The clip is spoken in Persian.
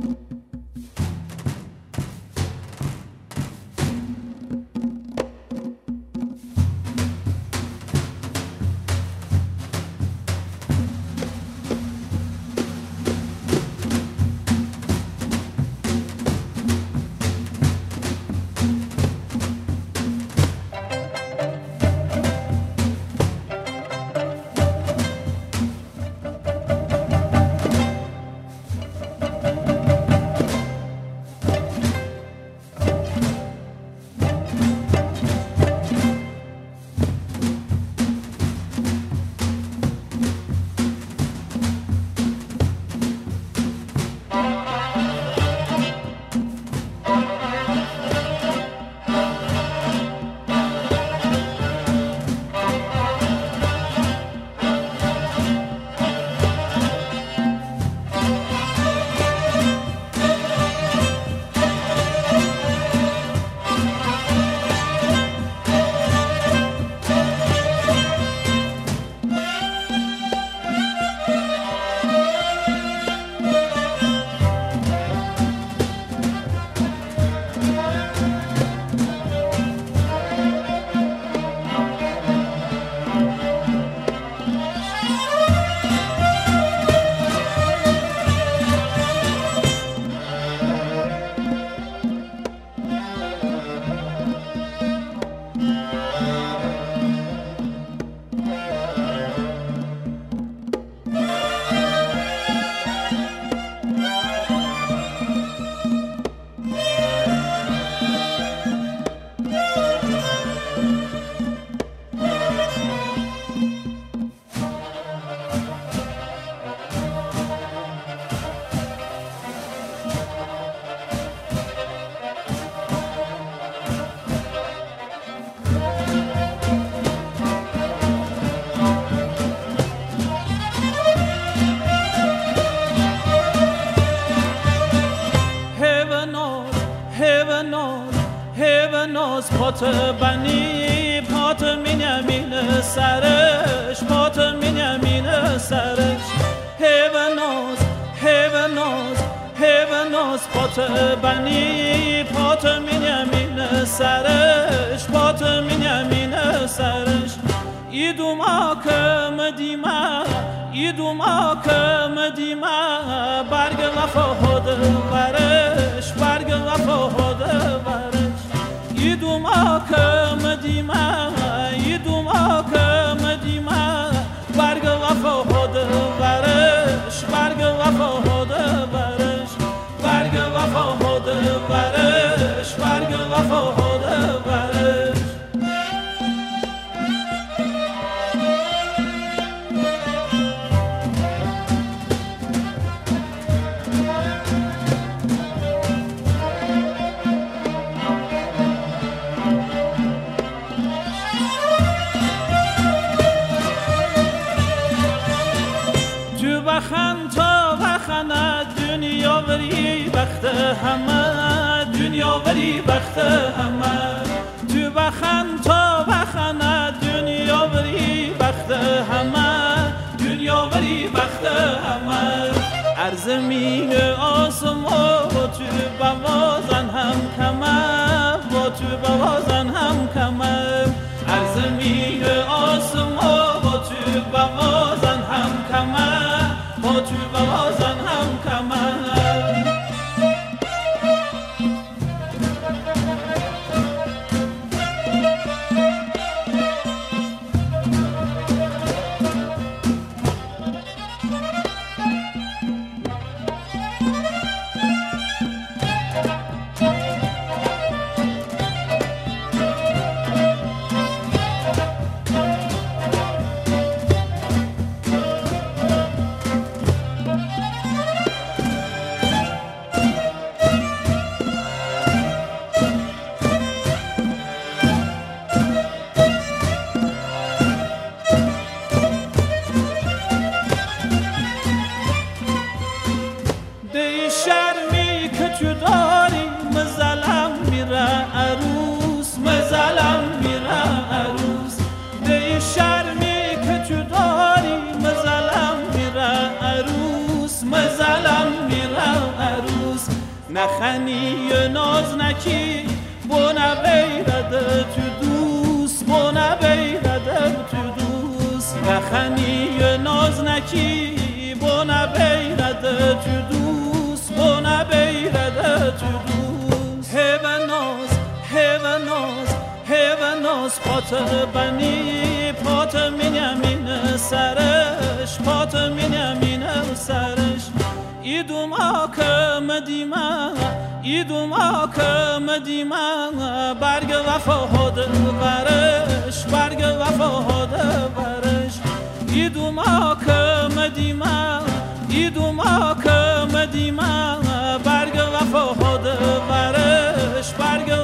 پات بنی پات مینیمین سرش پات مینیمین سرش هیوناز هیوناز هیوناز پات بنی پات مینیمین سرش پات مینیمین سرش ایدوم آکم دیما ایدوم آکم دیما برگ وفا هد ورش برگ وفا هد ورش ایدوم آکم دیما ایدوم آکم دیما برگ وفا هد ورش برگ وفا هد ورش برگ وفا هد ورش برگ وفا هد ورش دنیا وری بخت همه دنیا وری بخت همه تو بخند تا بخند دنیا وری بخت همه دنیا وری بخت همه ارزمین آسمان با تو بوازن هم کمه با تو بوازن هم کمه ارزمین آسمان با تو بوازن هم کمه با تو بوازن هم کمه مزلم میره عروس نخنی ناز نکی بونه بیرده تو دوست بونه بیرده تو دوست نخنی ناز نکی بونه بیرده تو دوست بونه بیرده تو دوست هیوناز پات بنی پات مینیمین سرش پات مینیمین سرش ایدوم آکم دیما برگ وفا هاده برش برگ وفا هاده برش ایدوم آکم دیما برگ وفا هاده برش برگ